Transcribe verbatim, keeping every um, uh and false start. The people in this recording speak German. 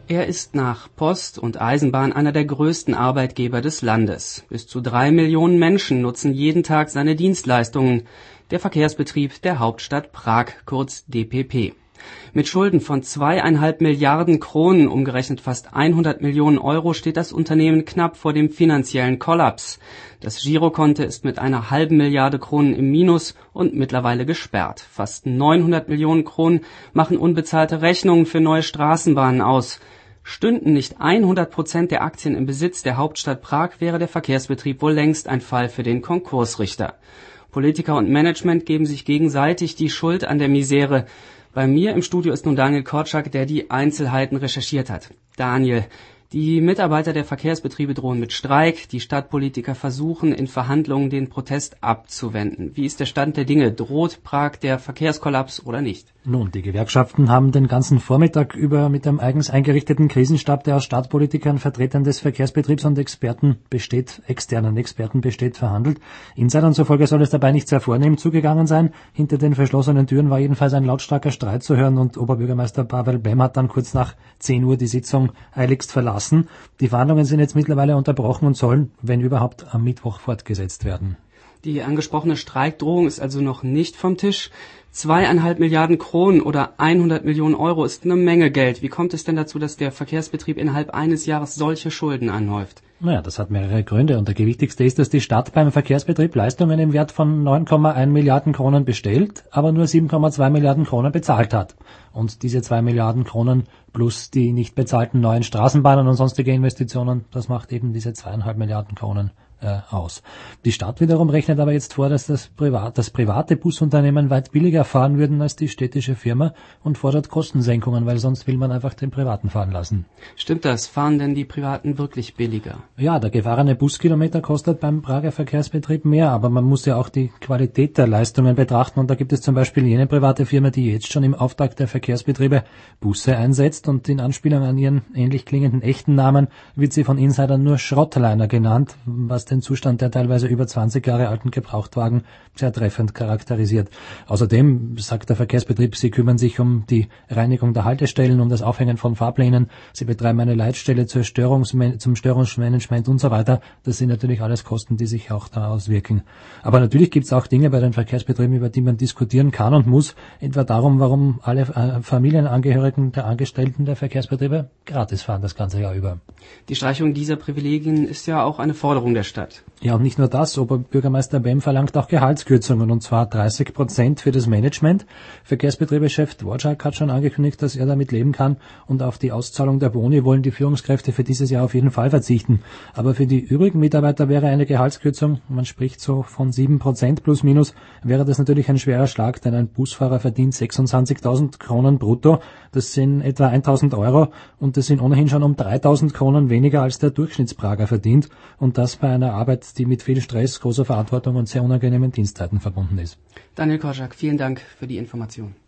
Er ist nach Post und Eisenbahn einer der größten Arbeitgeber des Landes. Bis zu drei Millionen Menschen nutzen jeden Tag seine Dienstleistungen. Der Verkehrsbetrieb der Hauptstadt Prag, kurz D P P. Mit Schulden von zweieinhalb Milliarden Kronen, umgerechnet fast hundert Millionen Euro, steht das Unternehmen knapp vor dem finanziellen Kollaps. Das Girokonto ist mit einer halben Milliarde Kronen im Minus und mittlerweile gesperrt. Fast neunhundert Millionen Kronen machen unbezahlte Rechnungen für neue Straßenbahnen aus. Stünden nicht hundert Prozent der Aktien im Besitz der Hauptstadt Prag, wäre der Verkehrsbetrieb wohl längst ein Fall für den Konkursrichter. Politiker und Management geben sich gegenseitig die Schuld an der Misere. Bei mir im Studio ist nun Daniel Korczak, der die Einzelheiten recherchiert hat. Daniel, die Mitarbeiter der Verkehrsbetriebe drohen mit Streik. Die Stadtpolitiker versuchen in Verhandlungen den Protest abzuwenden. Wie ist der Stand der Dinge? Droht Prag der Verkehrskollaps oder nicht? Nun, die Gewerkschaften haben den ganzen Vormittag über mit einem eigens eingerichteten Krisenstab, der aus Stadtpolitikern, Vertretern des Verkehrsbetriebs und Experten besteht, externen Experten besteht, verhandelt. Insidern zufolge soll es dabei nicht sehr vornehm zugegangen sein. Hinter den verschlossenen Türen war jedenfalls ein lautstarker Streit zu hören und Oberbürgermeister Pavel Bem hat dann kurz nach zehn Uhr die Sitzung eiligst verlassen. Die Verhandlungen sind jetzt mittlerweile unterbrochen und sollen, wenn überhaupt, am Mittwoch fortgesetzt werden. Die angesprochene Streikdrohung ist also noch nicht vom Tisch. Zweieinhalb Milliarden Kronen oder hundert Millionen Euro ist eine Menge Geld. Wie kommt es denn dazu, dass der Verkehrsbetrieb innerhalb eines Jahres solche Schulden anhäuft? Naja, das hat mehrere Gründe und der gewichtigste ist, dass die Stadt beim Verkehrsbetrieb Leistungen im Wert von neun Komma eins Milliarden Kronen bestellt, aber nur sieben Komma zwei Milliarden Kronen bezahlt hat. Und diese zwei Milliarden Kronen plus die nicht bezahlten neuen Straßenbahnen und sonstige Investitionen, das macht eben diese zweieinhalb Milliarden Kronen äh, aus. Die Stadt wiederum rechnet aber jetzt vor, dass das, Privat, das private Busunternehmen weit billiger fahren würden als die städtische Firma und fordert Kostensenkungen, weil sonst will man einfach den Privaten fahren lassen. Stimmt das? Fahren denn die Privaten wirklich billiger? Ja, der gefahrene Buskilometer kostet beim Prager Verkehrsbetrieb mehr, aber man muss ja auch die Qualität der Leistungen betrachten und da gibt es zum Beispiel jene private Firma, die jetzt schon im Auftrag der Verkehrsbetriebe Busse einsetzt und in Anspielung an ihren ähnlich klingenden echten Namen wird sie von Insidern nur Schrottliner genannt, was den Zustand der teilweise über zwanzig Jahre alten Gebrauchtwagen sehr treffend charakterisiert. Außerdem sagt der Verkehrsbetrieb, sie kümmern sich um die Reinigung der Haltestellen, um das Aufhängen von Fahrplänen, sie betreiben eine Leitstelle zur Störungsman- zum Störungsmanagement und so weiter. Das sind natürlich alles Kosten, die sich auch da auswirken. Aber natürlich gibt es auch Dinge bei den Verkehrsbetrieben, über die man diskutieren kann und muss, etwa darum, warum alle äh, Familienangehörigen der Angestellten der Verkehrsbetriebe gratis fahren das ganze Jahr über. Die Streichung dieser Privilegien ist ja auch eine Forderung der Stadt. Ja, und nicht nur das, Oberbürgermeister Bem verlangt auch Gehaltskürzungen, und zwar dreißig Prozent für das Management. Verkehrsbetriebechef Dvorak hat schon angekündigt, dass er damit leben kann, und auf die Auszahlung der Boni wollen die Führungskräfte für dieses Jahr auf jeden Fall verzichten. Aber für die übrigen Mitarbeiter wäre eine Gehaltskürzung, man spricht so von sieben Prozent plus minus, wäre das natürlich ein schwerer Schlag, denn ein Busfahrer verdient sechsundzwanzigtausend Kronen brutto, das sind etwa tausend Euro, und das sind ohnehin schon um dreitausend Kronen weniger als der Durchschnittsprager verdient, und das bei einer Arbeit, die mit viel Stress, großer Verantwortung und sehr unangenehmen Dienstzeiten verbunden ist. Daniel Korczak, vielen Dank für die Information.